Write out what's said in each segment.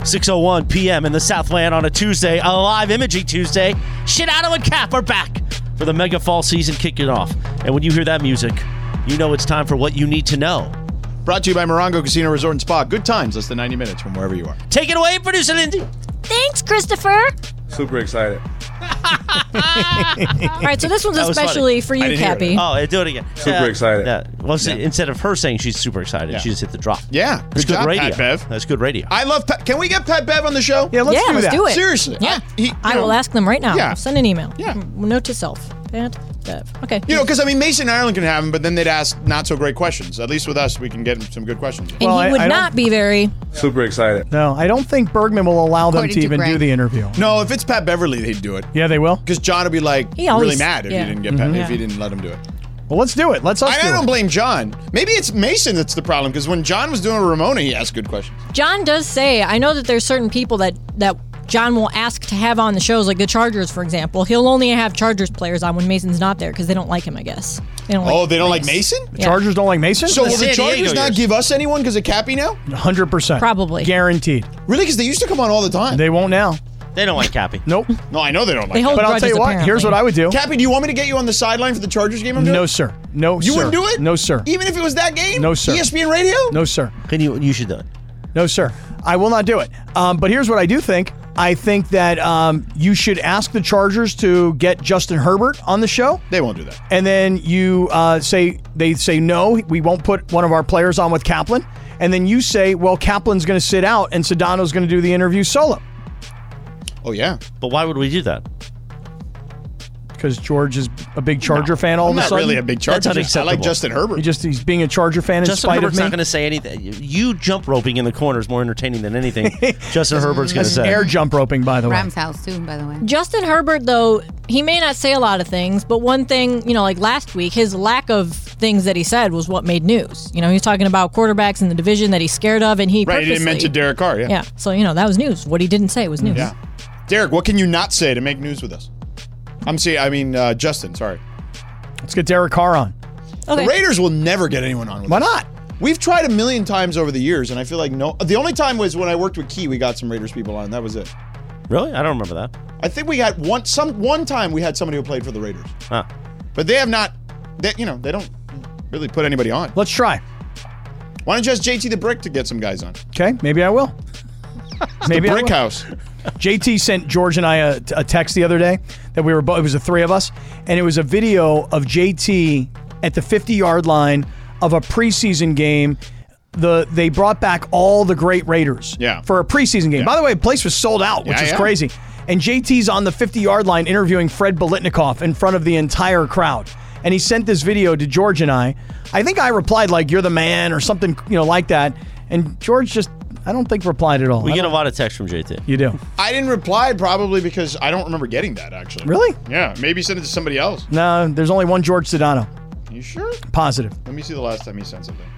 6:01 p.m. in the Southland on a Tuesday, a live Imaging Tuesday. Shinato and Cap are back for the Mega Fall season kicking off. And when you hear that music, you know it's time for what you need to know. Brought to you by Morongo Casino Resort and Spa. Good times, less than 90 minutes from wherever you are. Take it away, producer Lindsay. Thanks, Christopher. Super excited. All right, so this one's especially for you, Cappy. Oh, do it again. Super excited. Yeah. Well, instead of her saying she's super excited, she just hit the drop. Yeah. That's good job, radio. Pat Bev. That's good radio. I love Pat. Can we get Pat Bev on the show? Yeah, let's do it. Seriously. Yeah. I will ask them right now. Yeah. Send an email. Yeah. Note to self. Pat Bev. Okay. Because, Mason Ireland can have him, but then they'd ask not so great questions. At least with us, we can get some good questions. And he would not be very... Super excited. No, I don't think Bergman will allow them to even do the interview. No, if it's Pat Beverly, they'd do it. Yeah, they will? Because John would be really mad if he didn't get Pat, if he didn't let him do it. Well, let's do it. I don't blame John. Maybe it's Mason that's the problem, because when John was doing Ramona, he asked good questions. John does say, I know that there's certain people that John will ask to have on the shows, like the Chargers, for example. He'll only have Chargers players on when Mason's not there because they don't like him, I guess. They don't like Mason? The Chargers don't like Mason? So will the Chargers not give us anyone because of Cappy now? 100%. Probably. Guaranteed. Really? Because they used to come on all the time. They won't now. They don't like Cappy. Nope. No, I know they don't like Cappy. But I'll tell you what, here's what I would do. Cappy, do you want me to get you on the sideline for the Chargers game I'm doing? No, sir. No, You sir. wouldn't do it? No, sir. Even if it was that game? No, sir. ESPN Radio? No, sir. You should do it. No, sir. I will not do it. But here's what I do think. I think that you should ask the Chargers to get Justin Herbert on the show. They won't do that. And then you say no, we won't put one of our players on with Kaplan. And then you say, well, Kaplan's going to sit out and Sedano's going to do the interview solo. Oh, yeah. But why would we do that? Because George is a big Charger fan all of a sudden. I'm not really a big Charger fan. I like Justin Herbert. He's being a Charger fan in Justin spite Herbert's of me. not going to say anything. You jump roping in the corner is more entertaining than anything Justin Herbert's going to say. Air jump roping, by the way. Rams house, too, by the way. Justin Herbert, though, he may not say a lot of things, but one thing, like last week, his lack of things that he said was what made news. He's talking about quarterbacks in the division that he's scared of, and he Right, he didn't mention Derek Carr, yeah. Yeah, so, that was news. What he didn't say was news. Yeah. Derek, what can you not say to make news with us? Justin, sorry. Let's get Derek Carr on. Okay. The Raiders will never get anyone on with Why us. not? We've tried a million times over the years, and I feel like no. The only time was when I worked with Key, we got some Raiders people on. That was it. Really? I don't remember that. I think we got one time we had somebody who played for the Raiders. Huh. But they have not, they don't really put anybody on. Let's try. Why don't you ask JT the Brick to get some guys on? Okay, maybe I will. Maybe the Brick House. JT sent George and I a text the other day that we were both, it was the three of us, and it was a video of JT at the 50-yard line of a preseason game. They brought back all the great Raiders for a preseason game. By the way, the place was sold out, which is crazy. And JT's on the 50-yard line interviewing Fred Biletnikoff in front of the entire crowd. And he sent this video to George and I. I think I replied like, "You're the man," or something, like that. And George just, I don't think replied at all. We get a lot of text from JT. You do. I didn't reply probably because I don't remember getting that, actually. Really? Yeah, maybe send it to somebody else. No, there's only one George Sedano. You sure? Positive. Let me see the last time he sent something.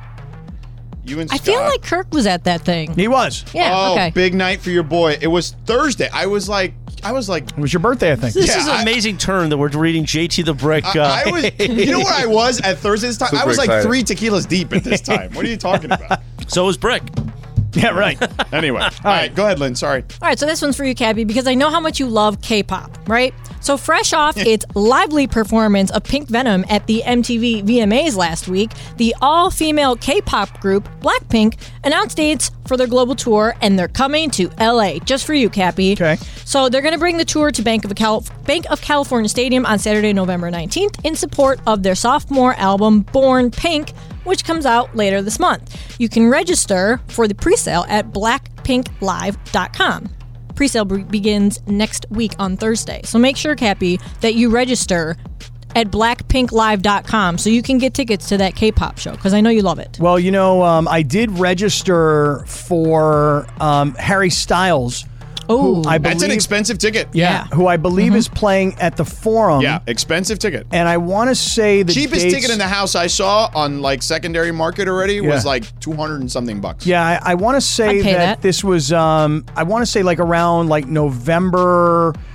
You and I Scott. feel like Kirk was at that thing. He was. Yeah, okay. Big night for your boy. It was Thursday. I was like. It was your birthday, I think. This is an amazing turn that we're reading JT the Brick. I was. You know where I was at Thursday this time? Super I was like excited. 3 tequilas deep at this time. What are you talking about? So was Brick. Yeah, right. Anyway. All right, go ahead, Lynn. Sorry. All right, so this one's for you, Cappy, because I know how much you love K-pop, right? So fresh off its lively performance of Pink Venom at the MTV VMAs last week, the all-female K-pop group Blackpink announced dates for their global tour, and they're coming to LA just for you, Cappy. Okay. So they're going to bring the tour to Bank of California Stadium on Saturday, November 19th in support of their sophomore album, Born Pink, which comes out later this month. You can register for the pre-sale at blackpinklive.com. Pre-sale begins next week on Thursday. So make sure, Cappy, that you register at blackpinklive.com so you can get tickets to that K-pop show, because I know you love it. Well, I did register for Harry Styles. Oh, that's an expensive ticket. Yeah, who I believe is playing at the Forum. Yeah, expensive ticket. And I want to say the cheapest dates, ticket in the house I saw on like secondary market already was like $200 and something bucks. Yeah, I want to say that this was I want to say like around like November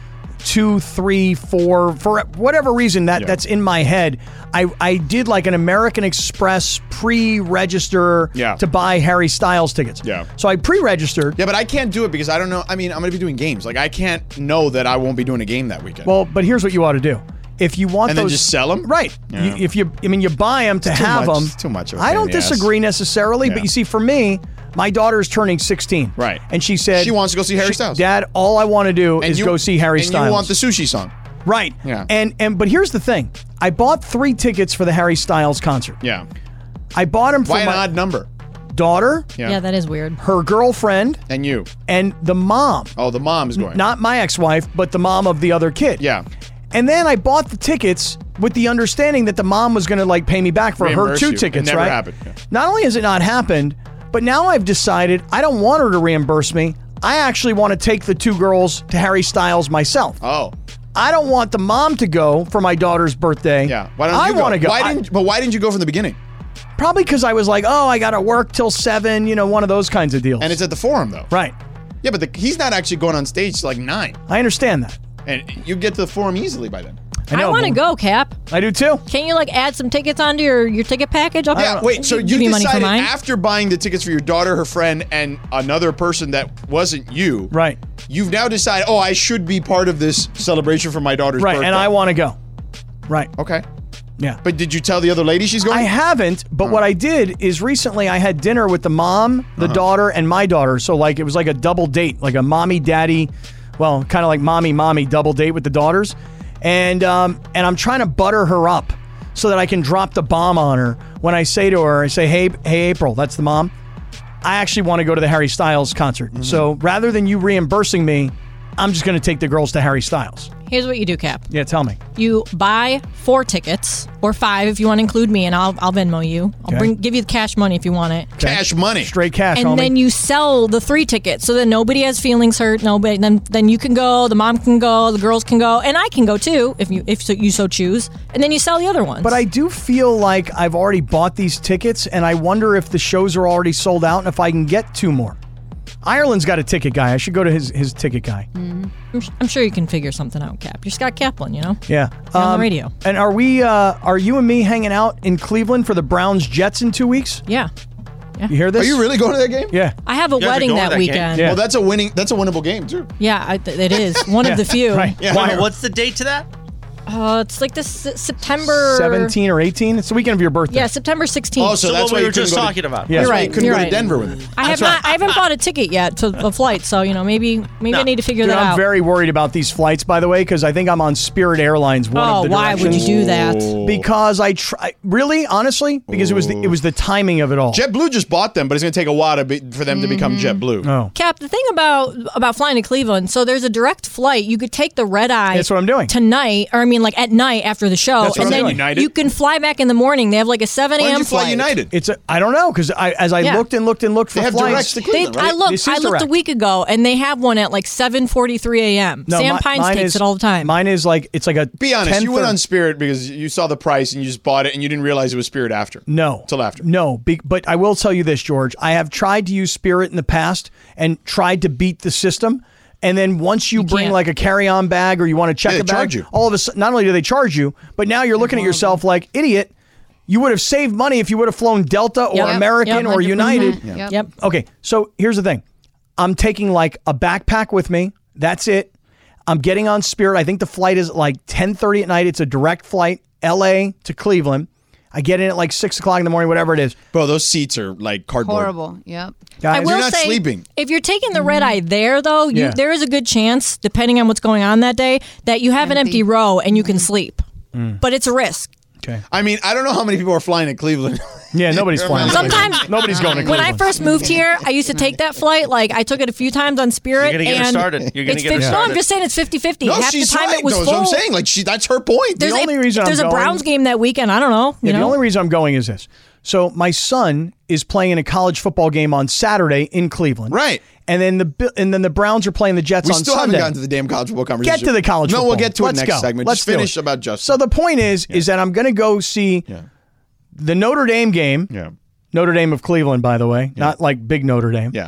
2, 3, 4, for whatever reason that's in my head. I did like an American Express pre-register to buy Harry Styles tickets. Yeah. So I pre-registered. Yeah, but I can't do it because I don't know. I mean, I'm going to be doing games. Like, I can't know that I won't be doing a game that weekend. Well, but here's what you ought to do. If you want and those, then just sell them? right? Yeah. You buy them to have them. It's too much of a I pain don't in the ass. disagree necessarily, but you see, for me, my daughter's turning 16. Right. And she said She wants to go see Harry Styles. Dad, all I want to do is go see Harry Styles. And you want the sushi song. Right. Yeah. And but here's the thing. I bought 3 tickets for the Harry Styles concert. Yeah. I bought them for Why my an odd number? daughter, Yeah, that is weird. her girlfriend, And you. and the mom. Oh, the mom is going. Not my ex-wife, but the mom of the other kid. Yeah. And then I bought the tickets with the understanding that the mom was going to like pay me back for her Reimburse 2 you. It tickets, never right? happened. Yeah. Not only has it not happened, but now I've decided I don't want her to reimburse me. I actually want to take the 2 girls to Harry Styles myself. Oh. I don't want the mom to go for my daughter's birthday. Yeah. Why don't I you go? want to go. Why didn't you go from the beginning? Probably because I was like, oh, I got to work till 7, one of those kinds of deals. And it's at the Forum, though. right. Yeah, but he's not actually going on stage till like 9. I understand that. And you get to the Forum easily by then. I want to go, Cap. I do too. Can you add some tickets onto your ticket package? Yeah, wait, so you give me money for decided mine? after buying the tickets for your daughter, her friend, and another person that wasn't you. Right. You've now decided, I should be part of this celebration for my daughter's Right. birthday. And I want to go. Right. Okay. Yeah. But did you tell the other lady she's going? I haven't, but what I did is recently I had dinner with the mom, the daughter, and my daughter. So it was like a double date, like a mommy, daddy, well, kind of like mommy, double date with the daughters. And I'm trying to butter her up so that I can drop the bomb on her when I say to her, hey, April, that's the mom. I actually want to go to the Harry Styles concert. Mm-hmm. So rather than you reimbursing me, I'm just going to take the girls to Harry Styles. Here's what you do, Cap. Yeah, tell me. You buy 4 tickets, or 5 if you want to include me, and I'll Venmo you. I'll Okay. give you the cash money if you want it. Cash money. Straight cash, And homie. then you sell the 3 tickets so that nobody has feelings hurt. Nobody. Then you can go. The mom can go. The girls can go, and I can go too if you so choose. And then you sell the other ones. But I do feel like I've already bought these tickets, and I wonder if the shows are already sold out and if I can get 2 more. Ireland's got a ticket guy. I should go to his ticket guy. I'm sure you can figure something out, Cap. You're Scott Kaplan, Yeah. You're on the radio. And are you and me hanging out in Cleveland for the Browns Jets in 2 weeks? Yeah. You hear this? Are you really going to that game? Yeah. I have a guys are wedding going to that that game? weekend. Yeah. Well, that's a winnable game too. Yeah, it is. One of the few. Right. Yeah. Wait, what's the date to that? It's like this September 17 or 18? It's the weekend of your birthday. Yeah, September 16th. Oh, so So that's what why we you were couldn't just go to- talking about. Yeah. That's why You're you right, couldn't you're go to right. Denver with it. I haven't bought a ticket yet to a flight, so maybe I need to figure Dude, that I'm out. very worried about these flights, by the way, because I think I'm on Spirit Airlines. One of the why would you directions. do that? Because I try. Really, honestly, because it was the timing of it all. JetBlue just bought them, but it's going to take a while for them to become Mm-hmm. JetBlue. Oh, Cap, the thing about flying to Cleveland, so there's a direct flight. You could take the red eye. That's what I'm doing. Tonight, or at night after the show, That's what and I'm then doing. United? you can fly back in the morning. They have like a 7 Why a.m. did you fly flight. United? I don't know, because as I Yeah. looked and looked for They have flights. directs to Cleveland, right? This is I looked direct. a week ago, and they have one at like 7:43 a.m. Sam Pines mine takes is- it all the time. Mine is it's like a. Be honest, you 10:30 went on Spirit because you saw the price and you just bought it and you didn't realize it was Spirit after. No. Till after. No, but I will tell you this, George. I have tried to use Spirit in the past and tried to beat the system. And then once you bring can't. like a carry-on bag or you want to check Yeah, a they bag, charge you. all of a sudden, not only do they charge you, but now you're looking at yourself like, idiot, you would have saved money if you would have flown Delta or Yep. American Yep. or United. Mhm. Yep. Okay, so here's the thing. I'm taking like a backpack with me. That's it. I'm getting on Spirit. I think the flight is like 10:30 at night. It's a direct flight, LA to Cleveland. I get in at like 6 o'clock in the morning, whatever it is. Bro, those seats are like cardboard. Horrible. Yep. Guys, I will You're not say, sleeping. if you're taking the red eye there, though, Yeah. there is a good chance, depending on what's going on that day, that you have an empty row and you can sleep. But it's a risk. Okay. I mean, I don't know how many people are flying to Cleveland. Yeah, nobody's flying. Sometimes- Nobody's going to When I Cleveland. first moved here, I used to take that flight. Like, I took it a few times on Spirit. You're gonna get her and started. You're gonna it's get her 50 No, started. I'm just saying it's 50-50. No, Half the she's time right. it was though, full. That's what I'm saying. Like, that's her point. There's only reason there's I'm a going- Browns game that weekend. I don't know. You Yeah, the know? only reason I'm going is this. So my son is playing in a college football game on Saturday in Cleveland. Right. And then the Browns are playing the Jets We on still Sunday. haven't gotten to the damn college football conversation. Get to the college football. No, we'll get to Let's it next go. segment. Let's Just do finish it. about Justin. So the point is that I'm going to go see the Notre Dame game. Yeah. Notre Dame of Cleveland, by the way, not like big Notre Dame. Yeah.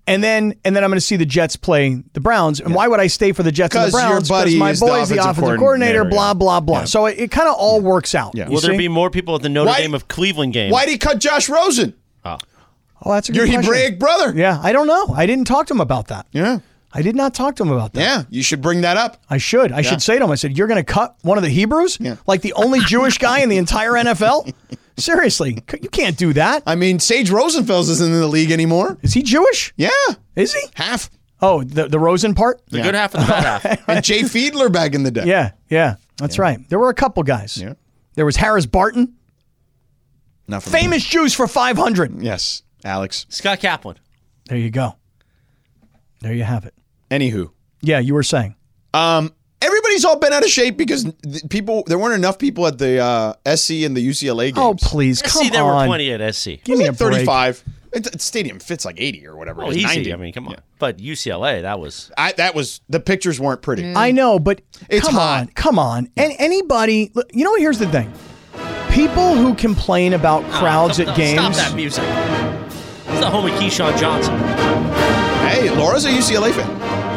And then I'm going to see the Jets play the Browns. And why would I stay for the Jets and the 'Cause your Browns? buddy my is the boy's the offensive offensive coordinator, coordinator, blah, blah, blah. Yeah. So it kind of all works out. Yeah. You Will there see? be more people at the Notre Why- Dame of Cleveland game? Why'd he cut Josh Rosen? Oh, that's a Your good question. Hebraic brother. Yeah, I don't know. I didn't talk to him about that. Yeah. I did not talk to him about that. Yeah. You should bring that up. I should. I should say to him, I said, you're going to cut one of the Hebrews? Yeah. Like the only Jewish guy in the entire NFL? Seriously, you can't do that. I mean, Sage Rosenfels isn't in the league anymore. Is he Jewish? Yeah. Is he? Half. Oh, the Rosen part? The good half and the bad half. And Jay Fiedler back in the day. Yeah. That's right. There were a couple guys. Yeah. There was Harris Barton. Not from Famous Jews for 500. Yes. Alex. Scott Kaplan. There you go. There you have it. Anywho. Yeah, you were saying. Everybody's all been out of shape because there weren't enough people at the SC and the UCLA games. Oh, please, come See, there were on. plenty at SC. Give me a break. 35. It's stadium fits like 80 or whatever. Oh, It's easy. 90. I mean, come on. Yeah. But UCLA, that was. That was the pictures weren't pretty. I know, but It's come hot. Come on. And anybody, look, you know, here's the thing. People who complain about crowds at games. Stop that music. It's the homie Keyshawn Johnson. Hey, Laura's a UCLA fan.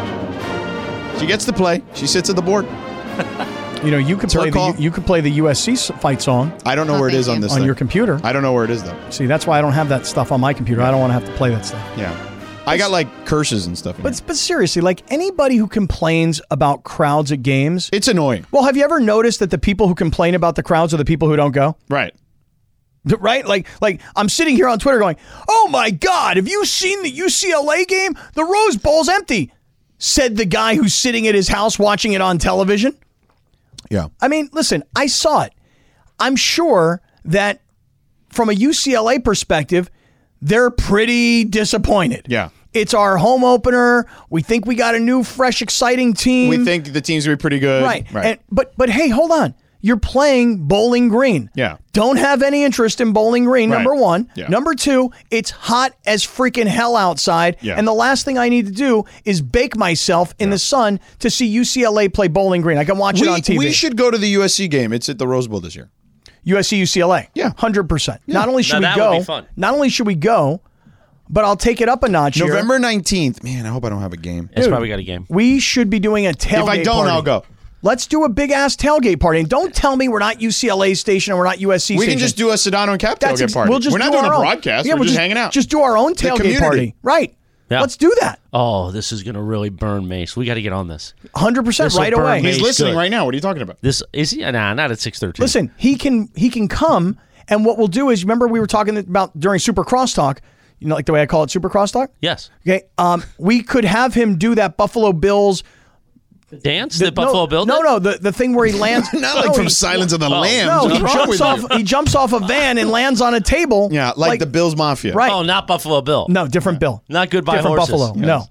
She gets to play. She sits at the board. You know, you could her play call. you could play the USC fight song I don't know where it is on this on thing. your computer. I don't know where it is, though. See, that's why I don't have that stuff on my computer. I don't want to have to play that stuff. Yeah. I got like curses and stuff. In But here. but seriously, like anybody who complains about crowds at games. It's annoying. Well, have you ever noticed that the people who complain about the crowds are the people who don't go? Right. Right? Like I'm sitting here on Twitter going, "Oh my God, have you seen the UCLA game? The Rose Bowl's empty," said the guy who's sitting at his house watching it on television. Yeah. I mean, listen, I saw it. I'm sure that from a UCLA perspective, they're pretty disappointed. Yeah. It's our home opener. We think we got a new, fresh, exciting team. We think the team's going to be pretty good. Right. But hey, hold on. You're playing Bowling Green. Yeah. Don't have any interest in Bowling Green, Right. number one. Yeah. Number two, it's hot as freaking hell outside. Yeah. And the last thing I need to do is bake myself in the sun to see UCLA play Bowling Green. I can watch it on TV. We should go to the USC game. It's at the Rose Bowl this year. USC, UCLA. Yeah. 100%. Not only should Now we that would go, be fun. not only should we go, but I'll take it up a notch here. November 19th. Man, I hope I don't have a game. It's probably got a game. We should be doing a tailgate If I don't, party. I'll go. Let's do a big-ass tailgate party. And don't tell me we're not UCLA station and we're not USC station. We can just do a Sedano and Cap tailgate party. We'll just We're not do doing a our own. broadcast. Yeah, we're we'll just hanging out. Just do our own tailgate community. party. Right. Yeah. Let's do that. Oh, this is going to really burn Mace. We got to get on this. 100% This'll right burn away. me. He's listening good. right now. What are you talking about? This is he? Nah, not at 6:13. Listen, he can come, and what we'll do is, remember we were talking about during Super Crosstalk, you know, like the way I call it Super Crosstalk? Yes. Okay. We could have him do that Buffalo Bills Dance? The Buffalo Bill? No, the thing where he lands. Not like from Silence of the Lambs. No, What's he wrong jumps with off. you? He jumps off a van and lands on a table. Yeah, like the Bills Mafia. Right. Oh, not Buffalo Bill. No, different Bill. Not Goodbye Different Horses. Buffalo. No.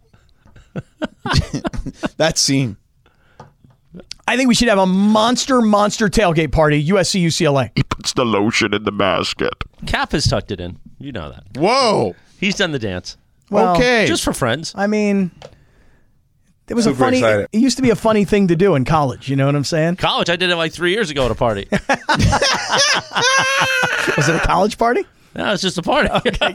That scene. I think we should have a monster tailgate party, USC UCLA. Puts the lotion in the basket. Cap has tucked it in. You know that. Whoa. He's done the dance. Well, Okay. Just for friends. I mean, it was a Super funny. excited. It used to be a funny thing to do in college. You know what I'm saying? College, I did it like 3 years ago at a party. Was it a college party? No, it's just a party.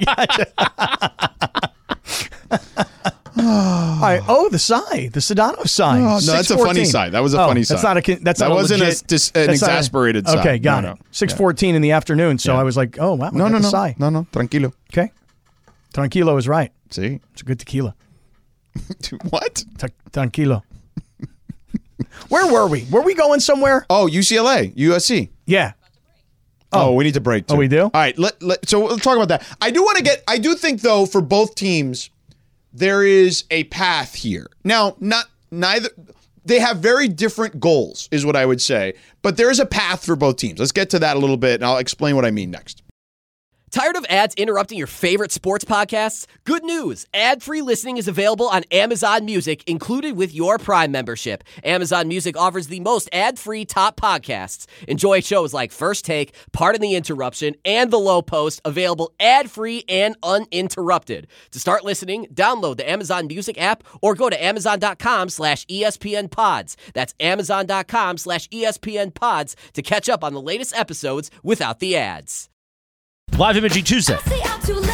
All right. Oh, the Sedano sign. No, that's a funny 6:14. side. That was a funny side. That's not a. That's That not a wasn't legit, an that's not exasperated sigh. Okay, got No, it. no. 6:14 in the afternoon. So I was like, oh wow, No, I got no, the no. sigh. No, no. Tranquilo. Okay. Tranquilo is right. See? It's a good tequila. What? Tranquilo. Where were we? Were we going somewhere? Oh, UCLA. USC. Yeah. Oh, we need to break. Too. Oh, we do? All right. So we'll talk about that. I do think though, for both teams, there is a path here. Now, neither. They have very different goals, is what I would say. But there is a path for both teams. Let's get to that a little bit, and I'll explain what I mean next. Tired of ads interrupting your favorite sports podcasts? Good news. Ad-free listening is available on Amazon Music, included with your Prime membership. Amazon Music offers the most ad-free top podcasts. Enjoy shows like First Take, Pardon the Interruption, and The Low Post, available ad-free and uninterrupted. To start listening, download the Amazon Music app or go to amazon.com/ESPN Pods. That's amazon.com/ESPN Pods to catch up on the latest episodes without the ads. Live Imaging Tuesday. Say I'm too late.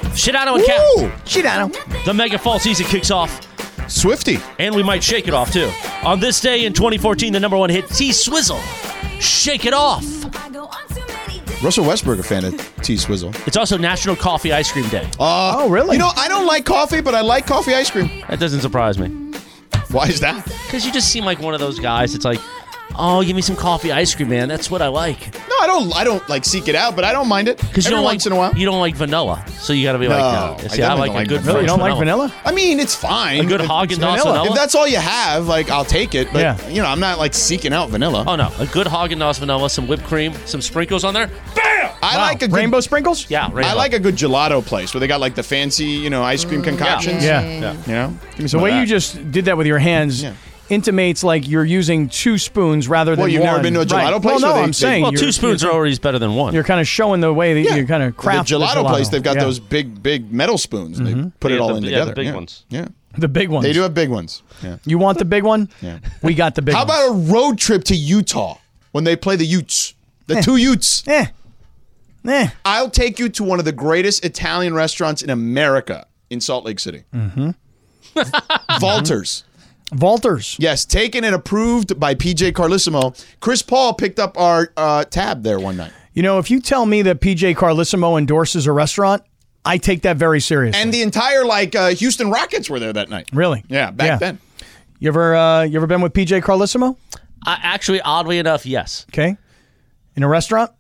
Shidano and Cap. Ooh, Shidano. The Mega Fall season kicks off, Swifty. and we might shake it off, too. On this day in 2014, the number one hit, T-Swizzle, Shake It Off. Russell Westbrook, a fan of T-Swizzle. It's also National Coffee Ice Cream Day. Oh, really? You know, I don't like coffee, but I like coffee ice cream. That doesn't surprise me. Why is that? Because you just seem like one of those guys that's like, oh, give me some coffee ice cream, man. That's what I like. No, I don't like seek it out, but I don't mind it. Because you Every don't once in a while. You don't like vanilla, so you got to be like, No, no. I See, I definitely like don't a like good vanilla. Really? You French don't like vanilla? I mean, it's fine. A good If- Haagen-Dazs vanilla. vanilla. If that's all you have, like, I'll take it. But, Yeah. you know, I'm not, like, seeking out vanilla. Oh no, a good Haagen-Dazs vanilla, some whipped cream, some sprinkles on there. Bam! I Wow. like a good, Rainbow sprinkles? Yeah, I rainbow. like a good gelato place where they got, like, the fancy, you know, ice cream concoctions. Yeah. Yeah. You know? Give me The some way of you that. just did that with your hands Yeah. intimates like you're using 2 spoons rather than Well, you've one. never been to a gelato Right. place Well, no, where I'm saying Well, you're, 2 spoons are always better than one. You're kind of showing the way that Yeah. you kind of craft the gelato place, they've got Yeah. those big metal spoons. And they put it Yeah, all the- in yeah, together. the big ones. Yeah. The big ones. They do have big ones. Yeah. You want the big one? Yeah. We got the big How one. about a road trip to Utah when they play the Utes? The 2 Utes. I'll take you to one of the greatest Italian restaurants in America in Salt Lake City. Mm-hmm. Valters. Valters. Yes, taken and approved by PJ Carlissimo. Chris Paul picked up our tab there one night. You know, if you tell me that PJ Carlissimo endorses a restaurant, I take that very seriously. And the entire Houston Rockets were there that night. Really? Yeah, back then. You ever been with PJ Carlissimo? Actually, oddly enough, yes. Okay. In a restaurant?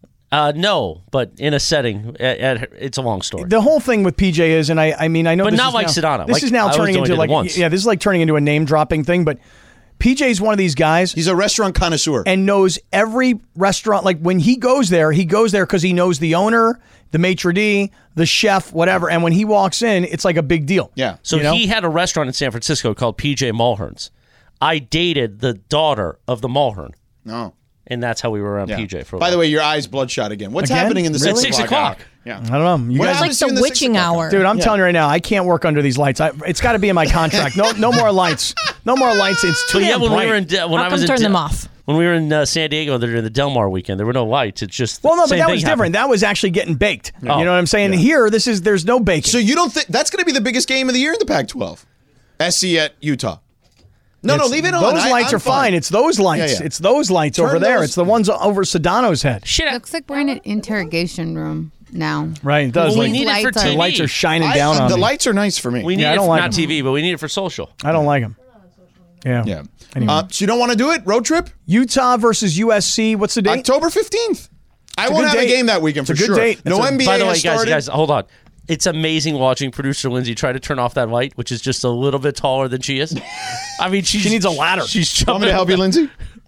No, but in a setting, it's a long story. The whole thing with PJ is, and I mean, I know But this not is like now, Sedano. This Like, is now I turning only into did it like, once. yeah, this is like turning into a name dropping thing, but PJ's one of these guys He's a restaurant connoisseur. and knows every restaurant. Like when he goes there because he knows the owner, the maitre d', the chef, whatever. And when he walks in, it's like a big deal. Yeah. So you know? he had a restaurant in San Francisco called PJ Mulhern's. I dated the daughter of the Mulhern, No. and that's how we were around Yeah. PJ for a By while. the way, your eyes bloodshot again. What's Again? happening in the Really? 6 6 o'clock? o'clock. Yeah. I don't know. You What guys, happens Like to the you in witching 6 o'clock hour. dude, I'm Yeah. telling you right now, I can't work under these lights. It's got to be in my contract. No more lights. No more lights. It's too But yeah, damn when bright. we were in when How I was come in turn them off? When we were in San Diego during the Del Mar weekend, there were no lights. It's just Well, no, but same that thing was happened. different. That was actually getting baked. Oh. You know what I'm saying? Here, there's no baking. So you don't think that's going to be the biggest game of the year in the Pac-12? SC at Utah. No, leave it on. Those lights I'm are fine. It's those lights. Yeah, yeah. It's those lights Turn over there. those- It's the ones over Sedano's head. Shit. Looks like we're in an interrogation room now. Right, it does. Well, we Like, need it for lights are- TV. the lights are shining down on The me. lights are nice for me. We need Yeah, I it don't for like not them. TV, but we need it for social. I don't like them. Yeah. Yeah. Anyway. So you don't want to do it? Road trip? Utah versus USC. What's the date? October 15th. I a won't good have a date. game that weekend It's for a good sure. date. No It's a- NBA By the way, has started. guys, hold on. It's amazing watching producer Lindsay try to turn off that light, which is just a little bit taller than she is. I mean, she needs a ladder. She's Want jumping. me to help you, Lindsay?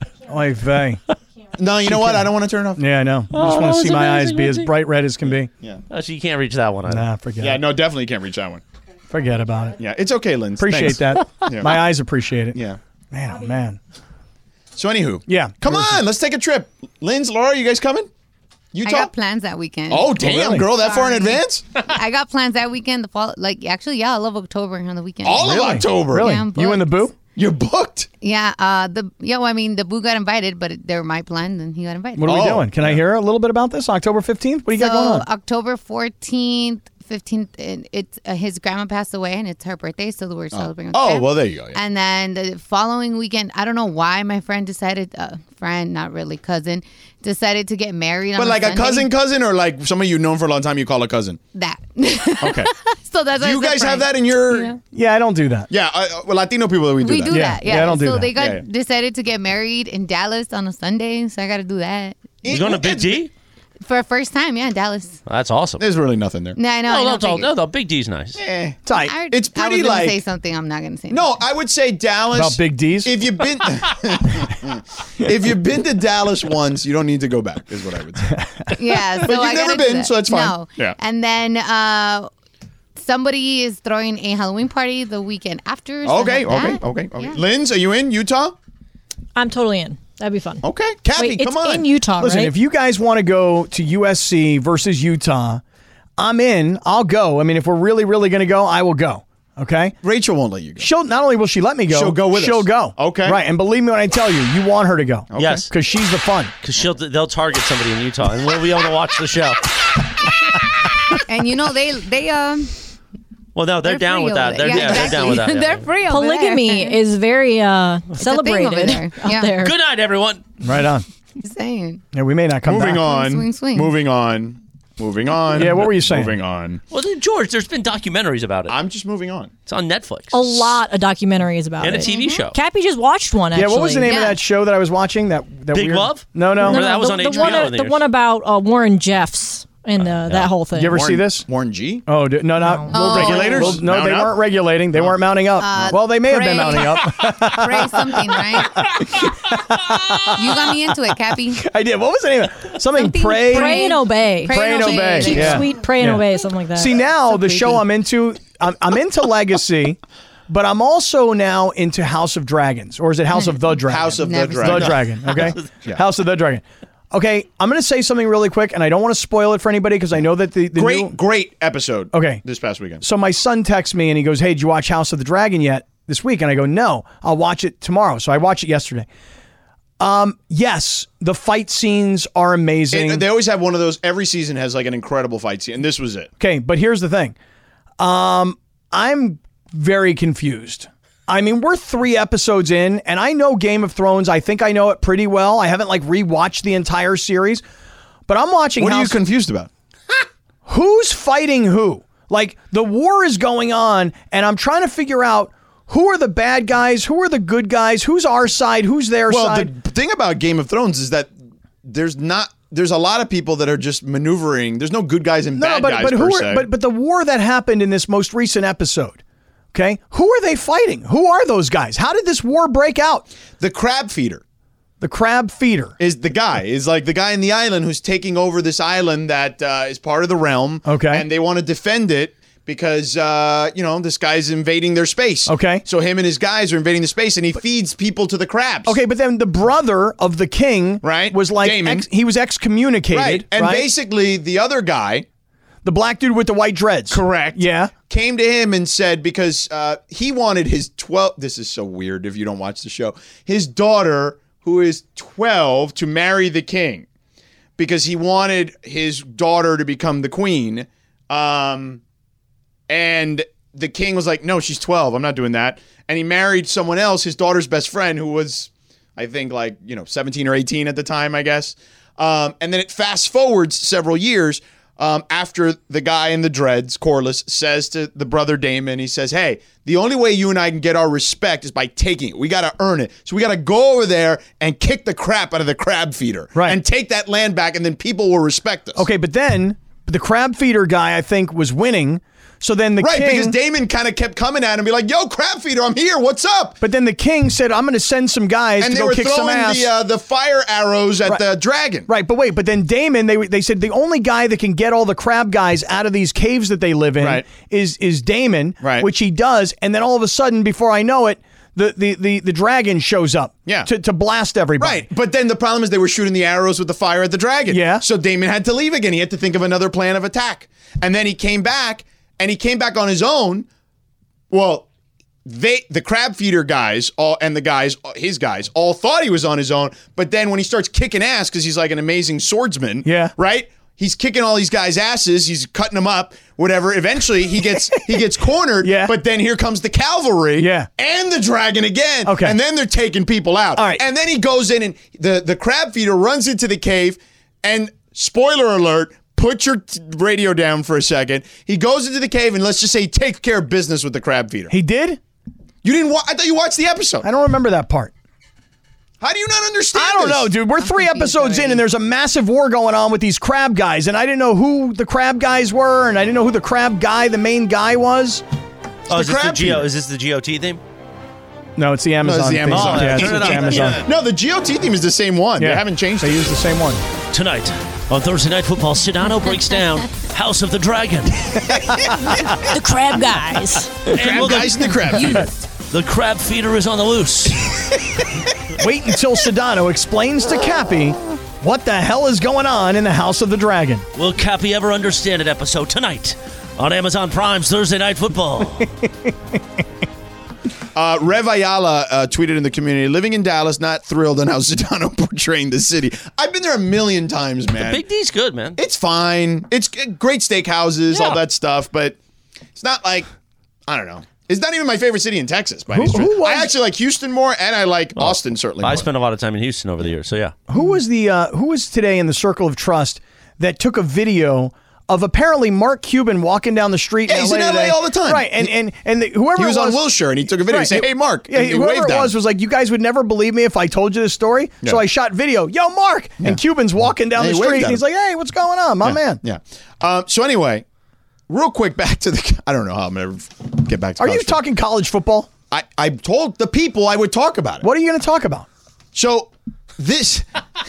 Oy vey. No, you know what? I don't want to turn it off. Yeah, I know. I just want that to see was my eyes amazing, be as Lindsay. bright red as can be. Oh, so you can't reach that one. Either. Nah, forget Yeah, it. no, definitely can't reach that one. Forget about it. Yeah, it's okay, Lindsay. Appreciate Thanks. that. Yeah. My eyes appreciate it. Yeah. Man, oh, man. So, anywho. Yeah. Come on, let's take a trip. Linz, Laura, you guys coming? I Utah? got plans that weekend. Oh, damn, really? girl, that far in advance? I got plans that weekend. The fall, I love October on the weekend. All Really? of October. Really? Yeah, I'm You and the boo? booked. You're booked. Yeah, the boo got invited, but they're my plans, and he got invited. What are we Oh, doing? Can I hear a little bit about this? October 15th? What do you got going on? October 14th, 15th, and it's his grandma passed away, and it's her birthday, so we're celebrating. with Oh, them. well, there you go. Yeah. And then the following weekend, I don't know why my friend decided, not really cousin, decided to get married. But on like a Sunday. cousin, or like somebody you've known for a long time, you call a cousin? That. Okay. So that's Do you guys have that in your... Yeah, I don't do that. Yeah, well, Latino people, we do We that. do Yeah. that. Yeah. Yeah, I don't do so that. they got Yeah, yeah. decided to get married in Dallas on a Sunday, so I got to do that You going to Big D? for a first time. Yeah, in Dallas. That's awesome. There's really nothing there. No, I know. I know, No, Big D's nice. Tight. It's I pretty was gonna like... say something. I'm not gonna say. No, I would say Dallas... About Big D's? If you've been... if you've been to Dallas once, you don't need to go back, is what I would say. Yeah, so But you've I never gotta do been, that. so that's fine. No. Yeah. And then somebody is throwing a Halloween party the weekend after. so Okay. have that. Yeah. Linz, are you in Utah? I'm totally in. That'd be fun. Okay. Kathy, Wait, come it's on. in Utah, Listen, right? if you guys want to go to USC versus Utah, I'm in. I'll go. I mean, if we're really, really going to go, I will go. Okay? Rachel won't let you go. She'll not only will she let me go, She'll go with She'll us. go. Okay. Right. And believe me when I tell you, you want her to go. Yes. Because she's the fun. Because they'll target somebody in Utah, and we'll be able to watch the show. And you know they Well, no, they're down free with that. over there. They're down with that. They're free over Polygamy there. is very thing celebrated over there. out Yeah. there. Good night, everyone. Right on. Just saying. Yeah, we may not come Moving back. on. Swing, swing. Moving on. Moving on. Yeah, what were you saying? Moving on. Well, then, George, there's been documentaries about it. I'm just moving on. It's on Netflix. A lot of documentaries about And a it. TV show. Cappy just watched one. Actually. Yeah, what was the name of Yeah. that show that I was watching? That Big weird... Love? No. No, that was on the HBO. one, I think the one about Warren Jeffs and that whole thing. You ever see this? Warren G? Oh, no, not Oh. Regulators? No, Mount they up? weren't regulating. They weren't mounting up. Well, they may have been pray. mounting up. Pray something, right? You got me into it, Cappy. I did. What was the name of it? Something pray. Pray and obey. Pray and obey. Yeah. Sweet pray and Yeah. obey, something like that. See, now So the show creepy. I'm into, I'm into Legacy, but I'm also now into House of Dragons. Or is it House of the Dragon? House of the Never Dragon. The Dragon, okay? Yeah. House of the Dragon. Okay, I'm going to say something really quick, and I don't want to spoil it for anybody because I know that the Great episode. Okay. This past weekend. So my son texts me and he goes, "Hey, did you watch House of the Dragon yet this week?" And I go, "No, I'll watch it tomorrow." So I watched it yesterday. Yes, the fight scenes are amazing. They always have one of those. Every season has like an incredible fight scene, and this was it. Okay, but here's the thing. I'm very confused. I mean, we're 3 episodes in, and I know Game of Thrones. I think I know it pretty well. I haven't like rewatched the entire series, but I'm watching. What are you House- confused about? Who's fighting who? Like the war is going on, and I'm trying to figure out who are the bad guys, who are the good guys, who's our side, who's their Well, side. the thing about Game of Thrones is that there's a lot of people that are just maneuvering. There's no good guys and bad guys but per who se. are, but the war that happened in this most recent episode. Okay, who are they fighting? Who are those guys? How did this war break out? The crab feeder The crab feeder. is the guy. Is like the guy in the island who's taking over this island that is part of the realm. Okay. And they want to defend it because this guy's invading their space. Okay. So him and his guys are invading the space, and he feeds people to the crabs. Okay, but then the brother of the king Right. was like Daemon. he was excommunicated. Right. And right? basically, the other guy, the black dude with the white dreads. correct? Yeah. Came to him and said, because he wanted his 12, this is so weird if you don't watch the show, his daughter, who is 12, to marry the king because he wanted his daughter to become the queen. And the king was like, no, she's 12. I'm not doing that. And he married someone else, his daughter's best friend, who was, I think, 17 or 18 at the time, I guess. And then it fast forwards several years. After the guy in the dreads, Corlys, says to the brother Daemon, he says, hey, the only way you and I can get our respect is by taking it. We got to earn it. So we got to go over there and kick the crap out of the crab feeder. Right. And take that land back, and then people will respect us. Okay, but then the crab feeder guy, I think, was winning. So then the Right, king... because Daemon kind of kept coming at him and be like, yo, crab feeder, I'm here. What's up? But then the king said, I'm going to send some guys And to they go were kick some throwing ass. the fire arrows at the dragon. Right, but wait, but then Daemon, they said the only guy that can get all the crab guys out of these caves that they live in Right. is Daemon, Right. which he does, and then all of a sudden, before I know it, the dragon shows up Yeah. to blast everybody. Right, but then the problem is they were shooting the arrows with the fire at the dragon. Yeah. So Daemon had to leave again. He had to think of another plan of attack. And then he came back, and he came back on his own. Well, the crab feeder guys, his guys, all thought he was on his own. But then when he starts kicking ass, because he's like an amazing swordsman, Yeah. right? He's kicking all these guys' asses. He's cutting them up, whatever. Eventually, he gets cornered. Yeah. But then here comes the cavalry. Yeah. And the dragon again. Okay. And then they're taking people out. All right. And then he goes in, and the crab feeder runs into the cave. And spoiler alert, put your radio down for a second. He goes into the cave, and let's just say he takes care of business with the crab feeder. He did? You didn't? I thought you watched the episode. I don't remember that part. How do you not understand? I don't this? know, dude. We're 3 confused episodes in, already. and there's a massive war going on with these crab guys, and I didn't know who the crab guys were, and I didn't know who the crab guy, the main guy, was. Oh, is crab feeder. is this the GOT theme? No, it's the Amazon. the theme. Amazon. Yeah, it's Turn it the up. Amazon. Yeah. No, the GOT theme is the same one. Yeah. They haven't changed They it. use the same one. Tonight on Thursday Night Football, Sedano breaks down House of the Dragon. The crab guys. Crab guys and the crab feeder. The crab feeder is on the loose. Wait until Sedano explains to Cappy what the hell is going on in the House of the Dragon. Will Cappy ever understand it? Episode tonight on Amazon Prime's Thursday Night Football. Rev Ayala tweeted in the community, living in Dallas, not thrilled on how Sedano portraying the city. I've been there a million times, man. Big D's good, man. It's fine. It's great steakhouses, Yeah. all that stuff, but it's not like, I don't know. It's not even my favorite city in Texas. By any stretch. I actually like Houston more, and I like Austin certainly more. I spent a lot of time in Houston over the years, so yeah. Who was today in the Circle of Trust that took a video of apparently Mark Cuban walking down the street Yeah, in he's LA in LA today. all the time. Right, and whoever He was it on Wilshire, and he took a video. Right. He said, "Hey, Mark." Yeah, and he whoever waved it at was him. like, you guys would never believe me if I told you this story. So Yeah. I shot video. Yo, Mark. And Cuban's walking down And the he waved street. at And he's him. like, hey, what's going on, my man? Yeah. So anyway, real quick, back to the. I don't know how I'm going to get back to Are college you football. talking college football? I told the people I would talk about it. What are you going to talk about? So this,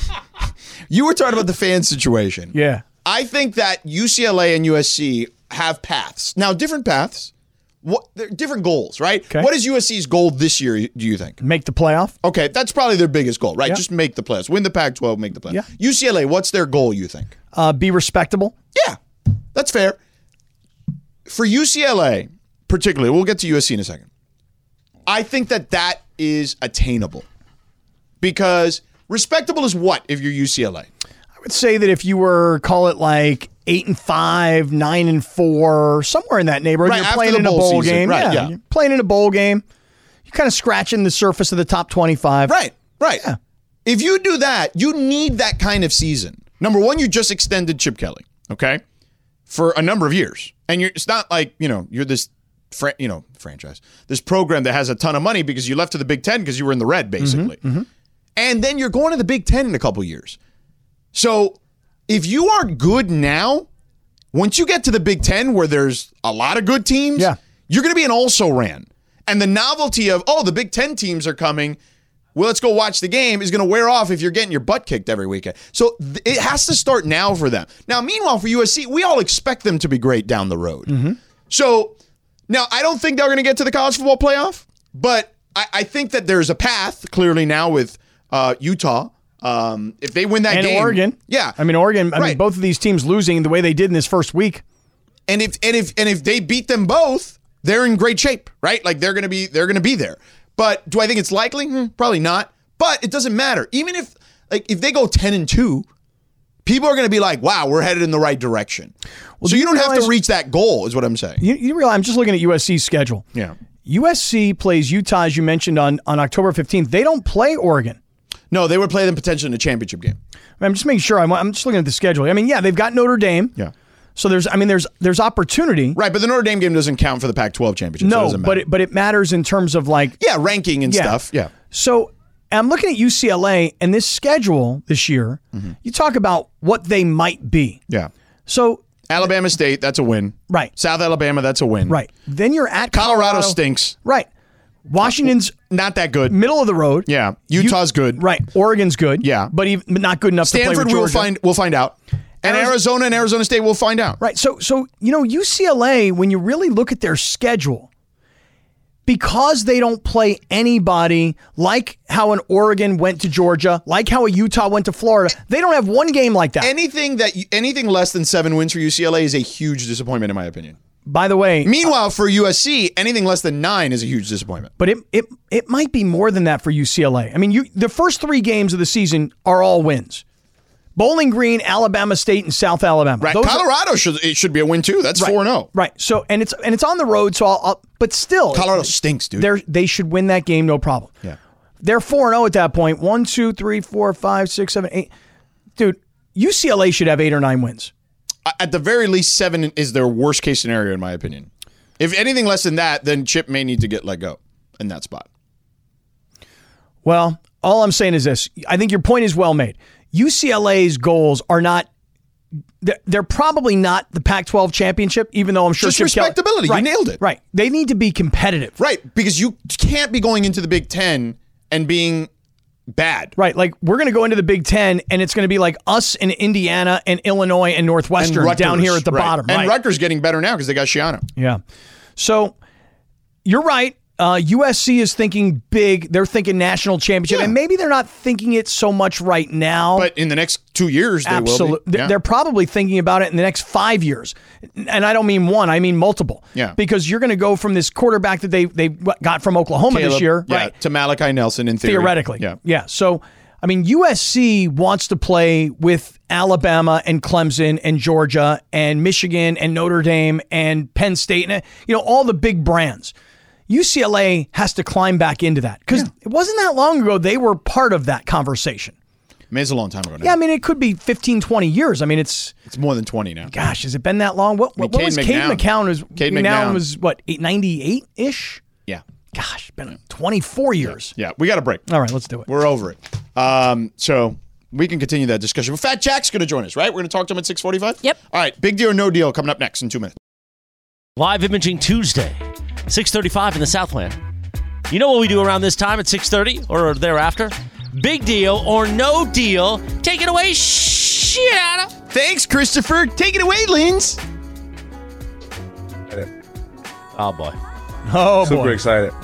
you were talking about the fan situation. Yeah. I think that UCLA and USC have paths. Now, different paths. They're different goals, right? Okay. What is USC's goal this year, do you think? Make the playoff? Okay, that's probably their biggest goal, right? Yeah. Just make the playoffs. Win the Pac-12, make the playoffs. Yeah. UCLA, what's their goal, you think? Be respectable. Yeah, that's fair. For UCLA, particularly, we'll get to USC in a second. I think that is attainable. Because respectable is what if you're UCLA? I would say that if you were, call it like 8-5, 9-4, somewhere in that neighborhood, Right, you're after playing the in a bowl bowl season. game. Right, yeah. You're playing in a bowl game. You're kind of scratching the surface of the top 25. Right. Yeah. If you do that, you need that kind of season. Number one, you just extended Chip Kelly, okay, for a number of years. And it's not like, you're this franchise, this program that has a ton of money because you left to the Big Ten because you were in the red, basically. And then you're going to the Big Ten in a couple years. So if you are good now, once you get to the Big Ten where there's a lot of good teams, you're going to be an also-ran. And the novelty of, the Big Ten teams are coming, well, let's go watch the game, is going to wear off if you're getting your butt kicked every weekend. So it has to start now for them. Now, meanwhile, for USC, we all expect them to be great down the road. So now I don't think they're going to get to the college football playoff, but I think that there's a path clearly now with Utah. If they win that and game, Oregon. Yeah. I mean, Oregon, Right. both of these teams losing the way they did in this first week. And if they beat them both, they're in great shape, right? Like they're going to be there. But do I think it's likely? Probably not. But it doesn't matter. Even if they go 10-2, people are going to be like, "Wow, we're headed in the right direction." Well, so do you don't have realize- to reach that goal, is what I'm saying. You realize, I'm just looking at USC's schedule. Yeah. USC plays Utah, as you mentioned, on October 15th. They don't play Oregon. No, they would play them potentially in a championship game. I'm just making sure. I'm just looking at the schedule. I mean, yeah, they've got Notre Dame. Yeah. So there's opportunity. Right, but the Notre Dame game doesn't count for the Pac-12 championship. so it No, doesn't matter. but it matters in terms of like ranking and stuff. Yeah. So I'm looking at UCLA and this schedule this year. You talk about what they might be. Yeah. So Alabama State, that's a win. Right. South Alabama, that's a win. Right. Then you're at Colorado stinks. Right. Washington's not that good. Middle of the road. Yeah. Utah's good. Right. Oregon's good. Yeah. But not good enough to play Stanford, with Georgia. we'll find out. And Arizona and Arizona State, we'll find out. Right. So UCLA, when you really look at their schedule, because they don't play anybody, like how an Oregon went to Georgia, like how a Utah went to Florida, they don't have one game like that. Anything less than 7 wins for UCLA is a huge disappointment, in my opinion. By the way, meanwhile, for USC, anything less than 9 is a huge disappointment. But it might be more than that for UCLA. I mean, the first 3 games of the season are all wins. Bowling Green, Alabama State, and South Alabama. Right. Colorado should be a win too. That's 4-0. Right. So and it's on the road. So but still, Colorado stinks, dude. They should win that game, no problem. Yeah. They're 4-0 at that point. 1, 2, 3, 4, 5, 6, 7, 8. Dude, UCLA should have 8 or 9 wins. At the very least, 7 is their worst case scenario, in my opinion. If anything less than that, then Chip may need to get let go in that spot. Well, all I'm saying is this. I think your point is well made. UCLA's goals are not, they're probably not the Pac-12 championship, even though I'm sure just Chip respectability. Kelly, You nailed it. Right. They need to be competitive. Right. Because you can't be going into the Big Ten and being bad. Right. Like we're going to go into the Big Ten and it's going to be like us in Indiana and Illinois and Northwestern and down here at the right. bottom. And right. Rutgers getting better now because they got Shiano. Yeah. So you're right. USC is thinking big. They're thinking national championship, and maybe they're not thinking it so much right now. But in the next 2 years, they will be. Yeah. They're probably thinking about it in the next 5 years. And I don't mean one, I mean multiple. Yeah. Because you're going to go from this quarterback that they got from Oklahoma this year. Right. To Malachi Nelson in theory. Theoretically. Yeah. Yeah. So, I mean, USC wants to play with Alabama and Clemson and Georgia and Michigan and Notre Dame and Penn State and, all the big brands. UCLA has to climb back into that because it wasn't that long ago they were part of that conversation. I mean, it's a long time ago now. Yeah, I mean, it could be 15, 20 years. I mean, it's more than 20 now. Gosh, has it been that long? What was Cade McNown? Cade McNown was, 98-ish? Yeah. Gosh, been 24 years. Yeah, we got a break. All right, let's do it. We're over it. So we can continue that discussion. But Fat Jack's going to join us, right? We're going to talk to him at 6:45? Yep. All right, big deal or no deal coming up next in 2 minutes. Live Imaging Tuesday, 6:35 in the Southland. You know what we do around this time at 6:30 or thereafter? Big deal or no deal. Take it away, Shiano. Thanks, Christopher. Take it away, Linz. Oh, boy. Oh, Super boy. excited.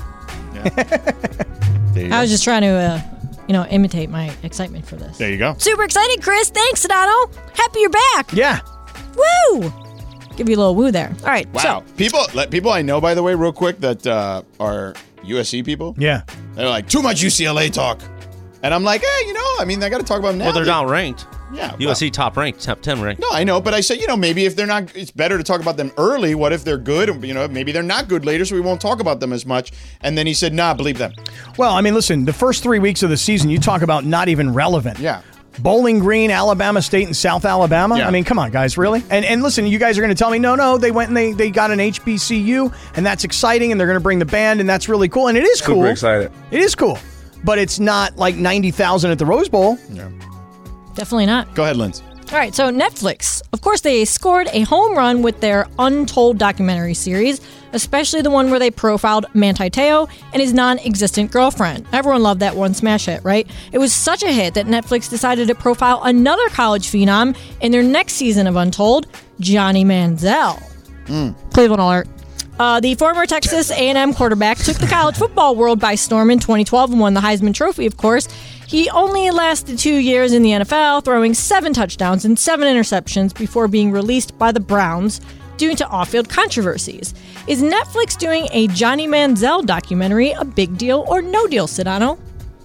I was just trying to, imitate my excitement for this. There you go. Super excited, Chris. Thanks, Donato. Happy you're back. Yeah. Woo! Give you a little woo there. All right. Wow. So, People I know, by the way, real quick, that are USC people. Yeah. They're like, too much UCLA talk. And I'm like, I got to talk about them now. Well, they're not ranked. Yeah. USC top ranked, top 10 ranked. No, I know, but I said, maybe if they're not, it's better to talk about them early. What if they're good? Maybe they're not good later, so we won't talk about them as much. And then he said, nah, believe them. Well, I mean, listen, the first 3 weeks of the season, you talk about not even relevant. Yeah. Bowling Green, Alabama State, and South Alabama. Yeah. I mean, come on, guys, really? And listen, you guys are going to tell me, no, they went and they got an HBCU, and that's exciting, and they're going to bring the band, and that's really cool, and it is cool. Super excited. It is cool, but it's not like 90,000 at the Rose Bowl. Yeah. definitely not. Go ahead, Linz. All right, so Netflix. Of course, they scored a home run with their Untold documentary series, especially the one where they profiled Manti Te'o and his non-existent girlfriend. Everyone loved that one smash hit, right? It was such a hit that Netflix decided to profile another college phenom in their next season of Untold, Johnny Manziel. Cleveland alert. The former Texas A&M quarterback took the college football world by storm in 2012 and won the Heisman Trophy, of course. He only lasted 2 years in the NFL, throwing 7 touchdowns and 7 interceptions before being released by the Browns due to off-field controversies. Is Netflix doing a Johnny Manziel documentary a big deal or no deal, Sedano?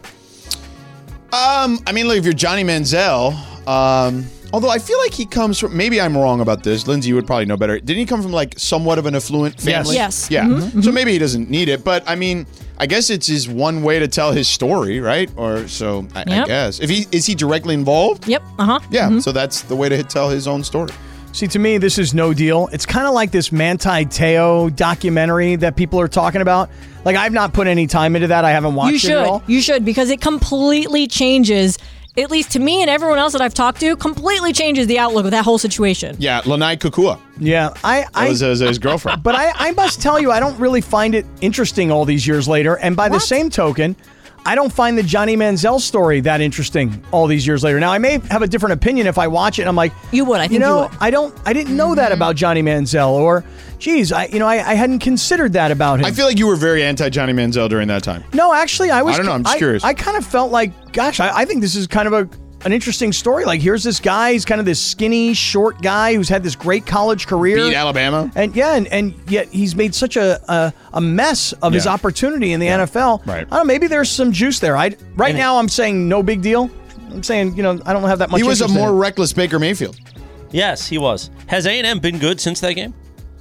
Look, if you're Johnny Manziel, although I feel like he comes from, maybe I'm wrong about this. Lindsay, you would probably know better. Didn't he come from like somewhat of an affluent family? Yes. Yeah. So maybe he doesn't need it, but I guess it's his one way to tell his story, right? Or so I guess. Is he directly involved? Yep. Yeah. So that's the way to tell his own story. See, to me, this is no deal. It's kind of like this Manti Te'o documentary that people are talking about. Like, I've not put any time into that. I haven't watched it at all. You should, because it completely changes, at least to me and everyone else that I've talked to, completely changes the outlook of that whole situation. Yeah, Lanai Kukua. Yeah, That was his girlfriend. But I must tell you, I don't really find it interesting all these years later. And by the same token, I don't find the Johnny Manziel story that interesting all these years later. Now, I may have a different opinion if I watch it and I'm like, you would. I think you would. I didn't know that about Johnny Manziel, or, geez, I hadn't considered that about him. I feel like you were very anti-Johnny Manziel during that time. No, actually, I was. I don't know. I'm just curious. I kind of felt like, gosh, I think this is kind of an interesting story. Like, here's this guy. He's kind of this skinny, short guy who's had this great college career. Beat Alabama. And yet he's made such a mess of his opportunity in the NFL. Right. I don't know, maybe there's some juice there. Right now I'm saying no big deal. I'm saying, I don't have that much He was a interest in more it. reckless Baker Mayfield. Yes, he was. Has A&M been good since that game?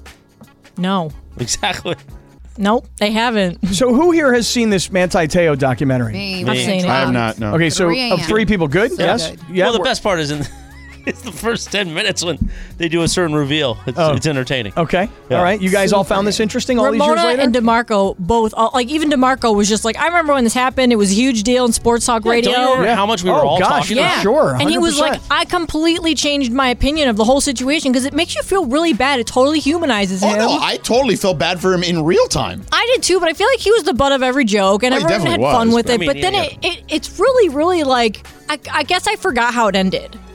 No. Exactly. Nope, they haven't. So who here has seen this Manti Te'o documentary? Me. I've seen it. I have not, no. Okay, so 3 of a.m. 3 people, good? So Yes? good. Yeah. Well, the best part is it's the first 10 minutes when they do a certain reveal. It's entertaining. Okay. Yeah. All right. You guys all found this interesting all these years Ramona later? and DeMarco both, even DeMarco was just like, I remember when this happened. It was a huge deal in Sports Talk Radio. Don't you remember how much we were all talking for about? sure. And he was 100%. like, I completely changed my opinion of the whole situation because it makes you feel really bad. It totally humanizes Oh, him. no, I totally felt bad for him in real time. I did too, but I feel like he was the butt of every joke, and Well, he everyone had definitely fun was, with but- it. But then it's really, really like, I guess I forgot how it ended.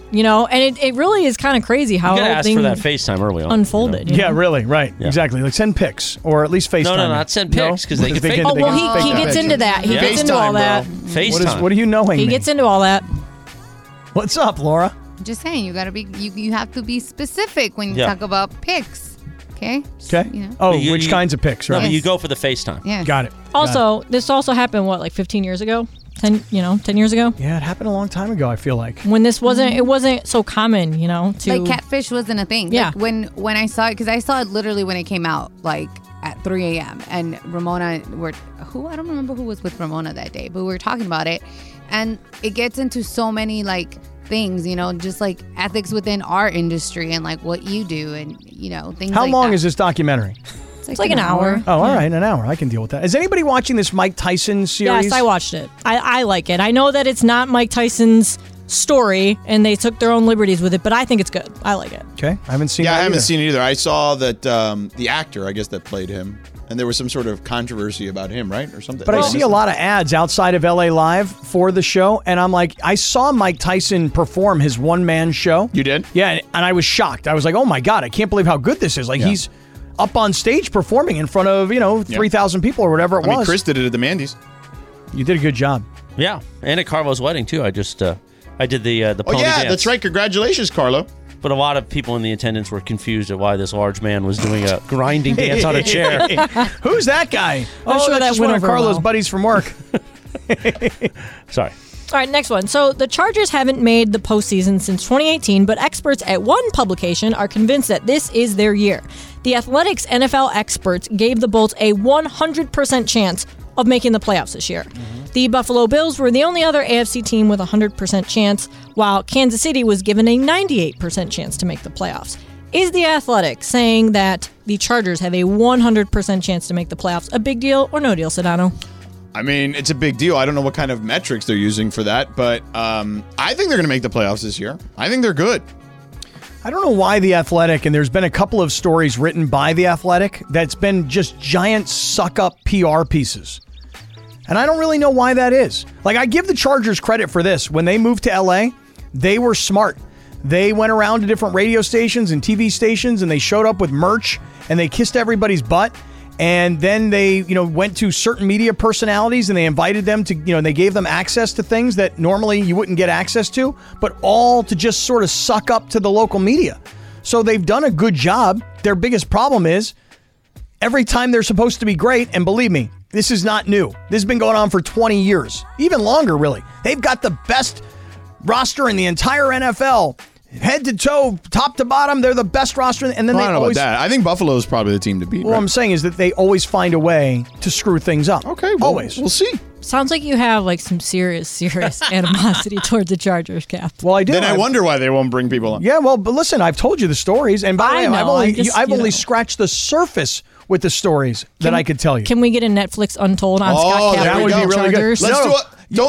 and it really is kind of crazy how You gotta ask thing for that FaceTime early on. unfolded. Yeah, really, right. Exactly. Like send pics or at least FaceTime. No, not send pics because they can fake Oh, it. well, he gets into that. He gets into all that. FaceTime. What are you knowing? He me? gets into all that. What's up, Laura? I'm just saying, you gotta be. You have to be specific when you Yeah. talk about pics. Okay. Okay. You know. Oh, But which kinds of pics, No, right? but you go for the FaceTime. Yeah. Got it. Also, this also happened, like 15 years ago? 10 years ago? Yeah, it happened a long time ago, I feel like. When this wasn't so common, to... Like catfish wasn't a thing. Yeah. Like when I saw it, because I saw it literally when it came out, like at 3 a.m. And Ramona I don't remember who was with Ramona that day, but we were talking about it, and it gets into so many like things, just like ethics within our industry and like what you do and things. How like long that. is this documentary? It's like an hour. Oh, all right, an hour. I can deal with that. Is anybody watching this Mike Tyson series? Yes, I watched it. I like it. I know that it's not Mike Tyson's story, and they took their own liberties with it, but I think it's good. I like it. Okay, I haven't seen it. Yeah, I haven't either. seen it either. I saw that the actor, I guess, that played him, and there was some sort of controversy about him, right, or something. But I see a lot of ads outside of LA Live for the show, and I'm like, I saw Mike Tyson perform his one-man show. You did? Yeah, and I was shocked. I was like, oh my God, I can't believe how good this is. Like, he's up on stage performing in front of, 3,000 people or whatever it was. I mean, Chris did it at the Mandy's. You did a good job. Yeah, and at Carlo's wedding too. I just I did the pony dance. That's right. Congratulations, Carlo. But a lot of people in the attendance were confused at why this large man was doing a grinding dance on a chair. Who's that guy? I'm sure that's that just went one of over Carlo's well. buddies from work. Sorry. All right, next one. So the Chargers haven't made the postseason since 2018, but experts at one publication are convinced that this is their year. The Athletics NFL experts gave the Bolts a 100% chance of making the playoffs this year. The Buffalo Bills were the only other AFC team with a 100% chance, while Kansas City was given a 98% chance to make the playoffs. Is the Athletic saying that the Chargers have a 100% chance to make the playoffs a big deal or no deal, Sedano? I mean, it's a big deal. I don't know what kind of metrics they're using for that, but I think they're going to make the playoffs this year. I think they're good. I don't know why The Athletic, and there's been a couple of stories written by The Athletic that's been just giant suck-up PR pieces. And I don't really know why that is. Like, I give the Chargers credit for this. When they moved to LA, they were smart. They went around to different radio stations and TV stations, and they showed up with merch, and they kissed everybody's butt. And then they, went to certain media personalities and they invited them to, they gave them access to things that normally you wouldn't get access to, but all to just sort of suck up to the local media. So they've done a good job. Their biggest problem is every time they're supposed to be great, and believe me, this is not new. This has been going on for 20 years, even longer, really. They've got the best roster in the entire NFL. Head to toe, top to bottom, they're the best roster. And then I they don't know always, about that. I think Buffalo is probably the team to beat. what right? I'm saying is that they always find a way to screw things up. Okay, well, always. We'll see. Sounds like you have like some serious animosity towards the Chargers, Cap. Well, I do. Then I wonder why they won't bring people on. Yeah, well, but listen, I've told you the stories, and by the way, I know, I've only scratched the surface with the stories that I could tell you. Can we get a Netflix Untold on Oh, Scott there Cap we with go. the Really good. Chargers? Let's No. do it.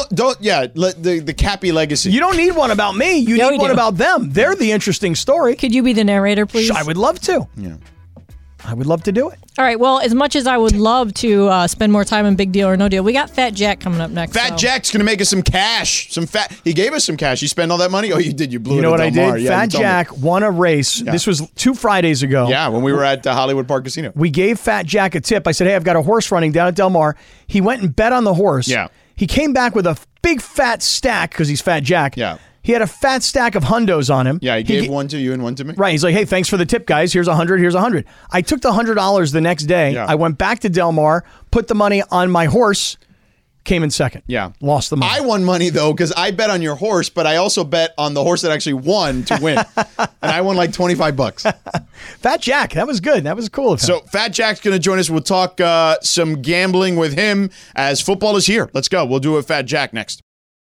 Let the Cappy legacy. You don't need one about me. You Yeah, need we one do. about them. They're the interesting story. Could you be the narrator, please? I would love to. Yeah. I would love to do it. All right. Well, as much as I would love to spend more time in Big Deal or No Deal, we got Fat Jack coming up next. Fat so. Jack's gonna make us some cash. He gave us some cash. You spend all that money? Oh, you did. You blew it. You know at what I Del Mar. did? Yeah, Fat you told me. Jack won a race. Yeah. This was 2 Fridays ago. Yeah, when we were at Hollywood Park Casino. We gave Fat Jack a tip. I said, hey, I've got a horse running down at Del Mar. He went and bet on the horse. Yeah. He came back with a big fat stack because he's Fat Jack. Yeah. He had a fat stack of hundos on him. Yeah, he gave one to you and one to me. Right. He's like, hey, thanks for the tip, guys. Here's 100. Here's 100. I took the $100 the next day. Yeah. I went back to Del Mar, put the money on my horse, came in second. Yeah. Lost the money. I won money, though, because I bet on your horse, but I also bet on the horse that actually won to win. And I won like $25. Fat Jack. That was good. That was cool of him. So Fat Jack's going to join us. We'll talk some gambling with him as football is here. Let's go. We'll do a Fat Jack next.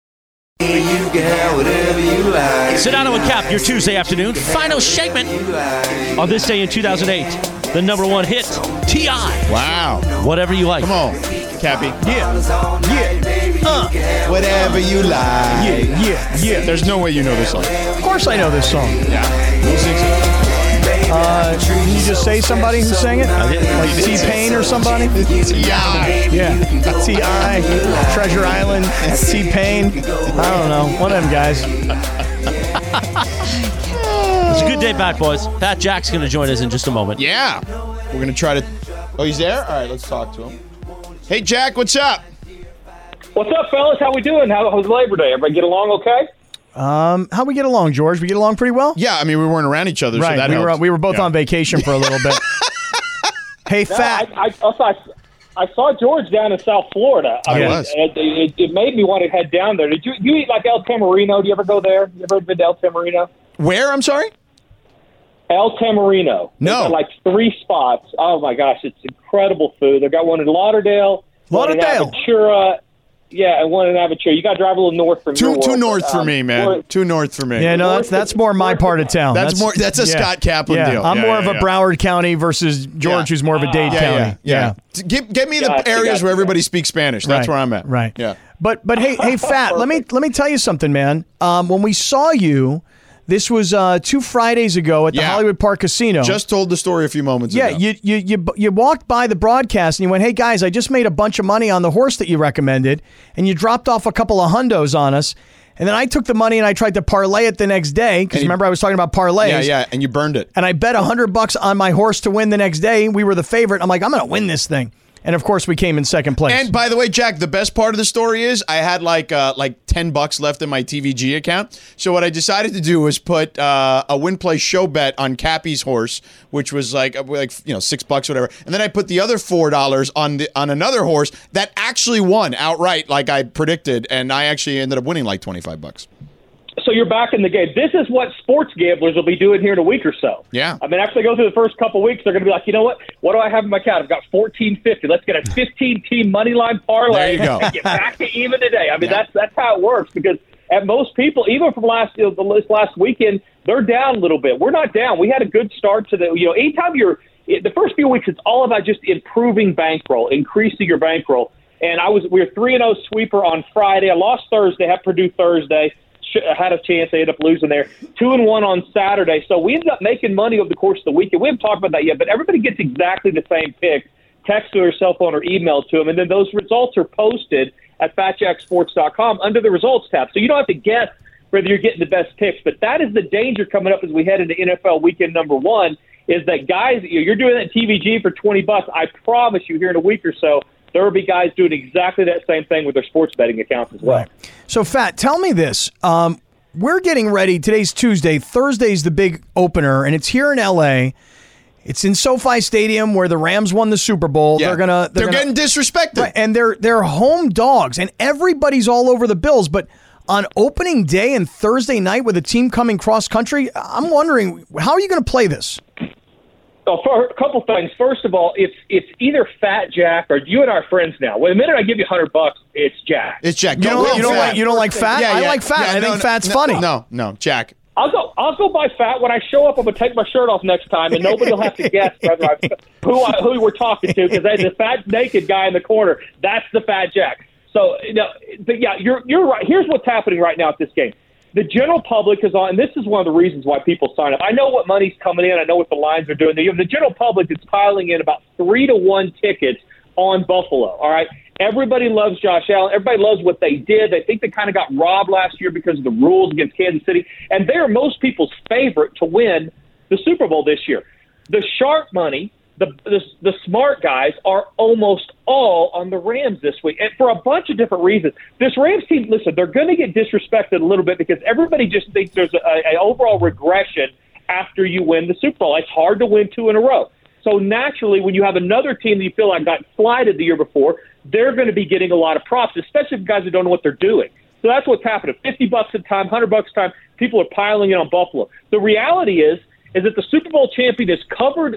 Sedano and Cap, your Tuesday afternoon final segment on this day in 2008. The number one hit, T.I. Wow. Whatever you like. Come on, Cappy. yeah. Whatever you like. Yeah. There's no way you know this song. Of course I know this song. Yeah. Who sings it? Can you just say somebody who sang it? Like T-Pain or somebody? T.I. Yeah. T.I., Treasure Island, T-Pain. I don't know. One of them guys. It's a good day back, boys. Fat Jack's going to join us in just a moment. Yeah. We're going to try to... Oh, he's there? All right, let's talk to him. Hey, Jack, what's up? What's up, fellas? How we doing? How was Labor Day? Everybody get along okay? How we get along, George? We get along pretty well? Yeah, I mean, we weren't around each other, right. so that helped. We were both on vacation for a little bit. Hey, Fat. I saw George down in South Florida. It made me want to head down there. Did you eat like El Tamarino? Do you ever go there? You ever been to El Tamarino? Where? I'm sorry? El Tamarino. No. They've got like 3 spots. Oh, my gosh. It's incredible food. They've got one in Lauderdale. One in Aventura. Yeah, and one in Aventura. You got to drive a little north from Too north for me, man. Too north for me. Yeah, no, that's more my part of town. That's a Scott Kaplan deal. I'm more of a Broward County versus George, who's more of a Dade County. Yeah. Get me the areas where everybody speaks Spanish. That's where I'm at. Right. Yeah. But hey, Fat. let me tell you something, man. When we saw you, this was 2 Fridays ago at the Hollywood Park Casino. Just told the story a few moments ago. Yeah, you walked by the broadcast and you went, "Hey guys, I just made a bunch of money on the horse that you recommended," and you dropped off a couple of hundos on us. And then I took the money and I tried to parlay it the next day because remember I was talking about parlays. Yeah, and you burned it. And I bet $100 on my horse to win the next day. We were the favorite. I'm like, I'm going to win this thing. And of course, we came in second place. And by the way, Jack, the best part of the story is I had like $10 left in my TVG account. So what I decided to do was put a win play show bet on Cappy's horse, which was like $6, whatever. And then I put the other $4 on another horse that actually won outright, like I predicted, and I actually ended up winning like $25. So you're back in the game. This is what sports gamblers will be doing here in a week or so. Yeah. I mean, after they go through the first couple of weeks, they're going to be like, you know what? What do I have in my account? I've got $14.50. Let's get a 15-team money line parlay and get back to even today. I mean, that's how it works because at most people, even from this last weekend, they're down a little bit. We're not down. We had a good start to anytime the first few weeks, it's all about just improving bankroll, increasing your bankroll. And we were 3-0 sweeper on Friday. I lost Thursday, had Purdue Thursday. Had a chance. They ended up losing there. 2-1 on Saturday. So we ended up making money over the course of the weekend. We haven't talked about that yet, but everybody gets exactly the same pick, text to their cell phone or email to them, and then those results are posted at FatJackSports.com under the results tab. So you don't have to guess whether you're getting the best picks, but that is the danger coming up as we head into NFL weekend number 1 is that, guys, you're doing that TVG for $20. I promise you here in a week or so, there will be guys doing exactly that same thing with their sports betting accounts as well. Right. So, Fat, tell me this. We're getting ready. Today's Tuesday. Thursday's the big opener, and it's here in L.A. It's in SoFi Stadium where the Rams won the Super Bowl. Yeah. They're getting disrespected. Right, and they're home dogs, and everybody's all over the Bills. But on opening day and Thursday night with a team coming cross-country, I'm wondering, how are you going to play this? So for a couple things. First of all, it's either Fat Jack or you and I are friends now. Well, the minute I give you $100, it's Jack. It's Jack. You don't like Fat? Yeah, I like Fat. I think Fat's funny. No, Jack. I'll go by Fat. When I show up, I'm gonna take my shirt off next time, and nobody will have to guess who we're talking to because there's a fat naked guy in the corner. That's the Fat Jack. So you're right. Here's what's happening right now at this game. The general public is on, and this is one of the reasons why people sign up. I know what money's coming in. I know what the lines are doing. The general public is piling in about 3-1 tickets on Buffalo. All right. Everybody loves Josh Allen. Everybody loves what they did. They think they kind of got robbed last year because of the rules against Kansas City. And they're most people's favorite to win the Super Bowl this year. The sharp money, the smart guys are almost all on the Rams this week. And for a bunch of different reasons. This Rams team, listen, they're going to get disrespected a little bit because everybody just thinks there's an overall regression after you win the Super Bowl. It's hard to win 2 in a row. So naturally, when you have another team that you feel like got slighted the year before, they're going to be getting a lot of props, especially for guys who don't know what they're doing. So that's what's happening. $50 a time, $100 a time, people are piling in on Buffalo. The reality is that the Super Bowl champion has covered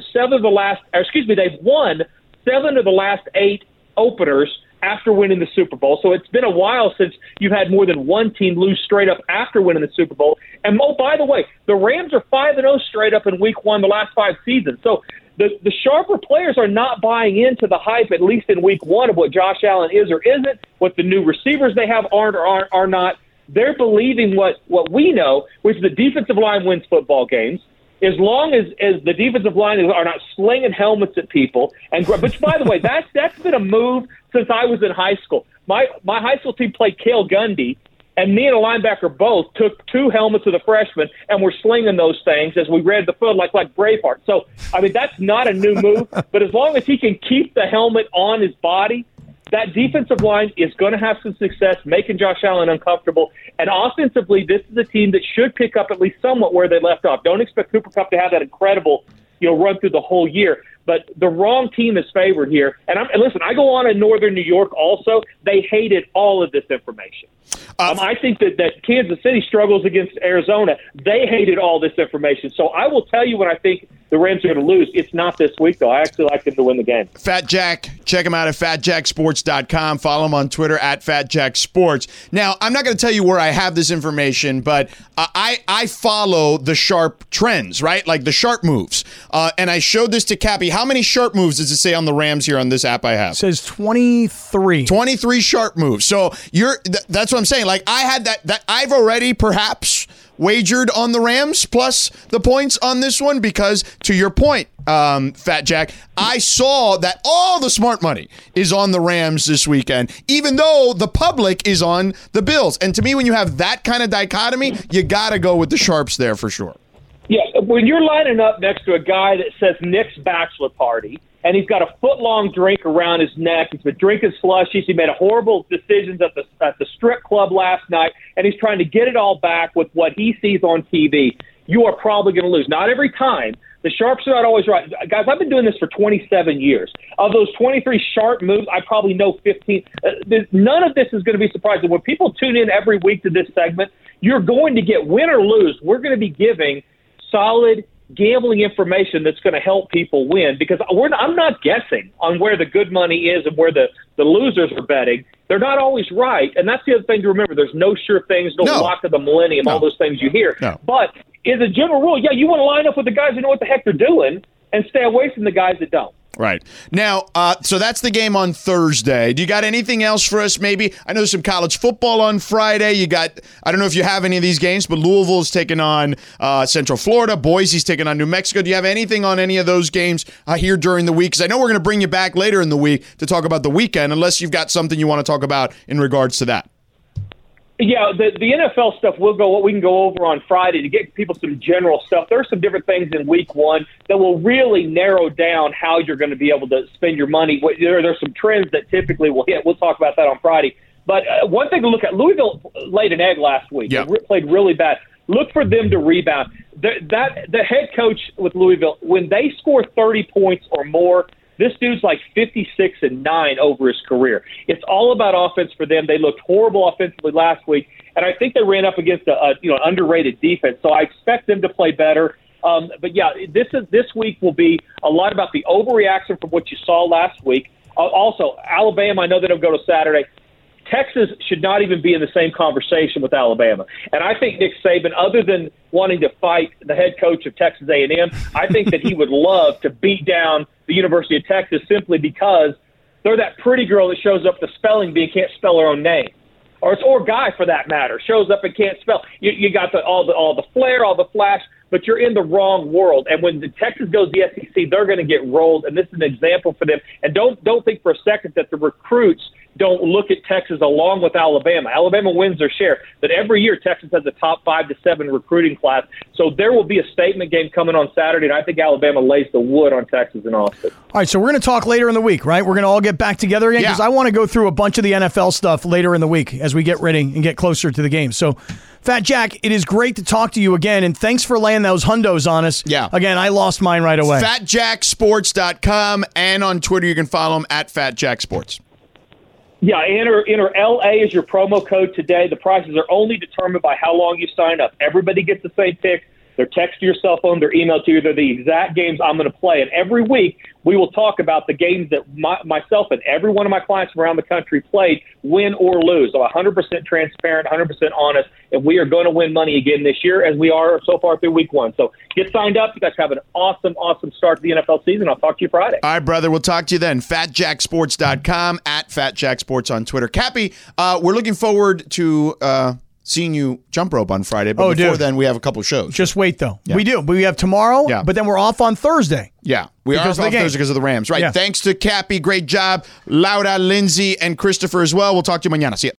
they've won 7 of the last 8 openers after winning the Super Bowl. So it's been a while since you've had more than one team lose straight up after winning the Super Bowl. And by the way, the Rams are 5-0 straight up in week 1 the last 5 seasons. So the sharper players are not buying into the hype, at least in week 1, of what Josh Allen is or isn't, what the new receivers they have aren't or are not. They're believing what we know, which is the defensive line wins football games. As long as the defensive line are not slinging helmets at people, which, by the way, that's been a move since I was in high school. My high school team played Cale Gundy, And me and a linebacker both took 2 helmets of the freshman and were slinging those things as we read the field like Braveheart. So, I mean, that's not a new move. But as long as he can keep the helmet on his body, that defensive line is going to have some success making Josh Allen uncomfortable. And offensively, this is a team that should pick up at least somewhat where they left off. Don't expect Cooper Kupp to have that incredible, run through the whole year. But the wrong team is favored here. And listen, I go on in Northern New York also. They hated all of this information. I think that Kansas City struggles against Arizona. They hated all this information. So I will tell you when I think the Rams are going to lose. It's not this week, though. I actually like them to win the game. Fat Jack, check him out at fatjacksports.com. Follow him on Twitter at fatjacksports. Now, I'm not going to tell you where I have this information, but I follow the sharp trends, right? Like the sharp moves. And I showed this to Cappy. How many sharp moves does it say on the Rams here on this app I have? It says 23. 23 sharp moves. So that's what I'm saying. Like I had that I've already perhaps wagered on the Rams plus the points on this one because, to your point, Fat Jack, I saw that all the smart money is on the Rams this weekend, even though the public is on the Bills. And to me, when you have that kind of dichotomy, you got to go with the sharps there for sure. Yeah, when you're lining up next to a guy that says Nick's bachelor party, and he's got a foot-long drink around his neck, he's been drinking slushies, he made horrible decisions at the strip club last night, and he's trying to get it all back with what he sees on TV, you are probably going to lose. Not every time. The sharps are not always right. Guys, I've been doing this for 27 years. Of those 23 sharp moves, I probably know 15. None of this is going to be surprising. When people tune in every week to this segment, you're going to get, win or lose, we're going to be giving solid gambling information that's going to help people win because I'm not guessing on where the good money is and where the losers are betting. They're not always right, and that's the other thing to remember. There's no sure things, no lock of the millennium, all those things you hear. No. But as a general rule, you want to line up with the guys who know what the heck they're doing and stay away from the guys that don't. Right. Now, so that's the game on Thursday. Do you got anything else for us maybe? I know there's some college football on Friday. You got, I don't know if you have any of these games, but Louisville's taking on Central Florida. Boise's taking on New Mexico. Do you have anything on any of those games here during the week? Because I know we're going to bring you back later in the week to talk about the weekend, unless you've got something you want to talk about in regards to that. Yeah, the NFL stuff we can go over on Friday to get people some general stuff. There are some different things in week one that will really narrow down how you're going to be able to spend your money. There's some trends that typically will hit. We'll talk about that on Friday. But one thing to look at, Louisville laid an egg last week. Yeah. They played really bad. Look for them to rebound. The head coach with Louisville, when they score 30 points or more, this dude's like 56-9 over his career. It's all about offense for them. They looked horrible offensively last week, and I think they ran up against an underrated defense. So I expect them to play better. But yeah, this week will be a lot about the overreaction from what you saw last week. Also, Alabama. I know they don't go to Saturday. Texas should not even be in the same conversation with Alabama. And I think Nick Saban, other than wanting to fight the head coach of Texas A&M, I think that he would love to beat down the University of Texas simply because they're that pretty girl that shows up at the spelling bee and can't spell her own name. Or guy, for that matter, shows up and can't spell. You got all the flair, all the flash, but you're in the wrong world. And when the Texas goes to the SEC, they're going to get rolled, and this is an example for them. And don't think for a second that the recruits don't look at Texas along with Alabama. Alabama wins their share, but every year Texas has a top 5 to 7 recruiting class. So there will be a statement game coming on Saturday, and I think Alabama lays the wood on Texas in Austin. All right, so we're going to talk later in the week, right? We're going to all get back together again because I want to go through a bunch of the NFL stuff later in the week as we get ready and get closer to the game. So, Fat Jack, it is great to talk to you again, and thanks for laying those hundos on us. Yeah. Again, I lost mine right away. FatJackSports.com, and on Twitter you can follow him at FatJackSports. Yeah, enter LA as your promo code today. The prices are only determined by how long you sign up. Everybody gets the same pick. They're text to your cell phone. They're emailed to you. They're the exact games I'm going to play. And every week we will talk about the games that myself and every one of my clients from around the country played, win or lose. So 100% transparent, 100% honest, and we are going to win money again this year as we are so far through week one. So get signed up. You guys have an awesome, awesome start to the NFL season. I'll talk to you Friday. All right, brother. We'll talk to you then. FatJackSports.com, at FatJackSports on Twitter. Cappy, we're looking forward to seeing you jump rope on Friday. But before then, we have a couple shows. Just wait, though. Yeah. We do. We have tomorrow, but then we're off on Thursday. Yeah, we are off Thursday because of the Rams. Right. Yeah. Thanks to Cappy. Great job. Laura, Lindsay, and Christopher as well. We'll talk to you mañana. See ya.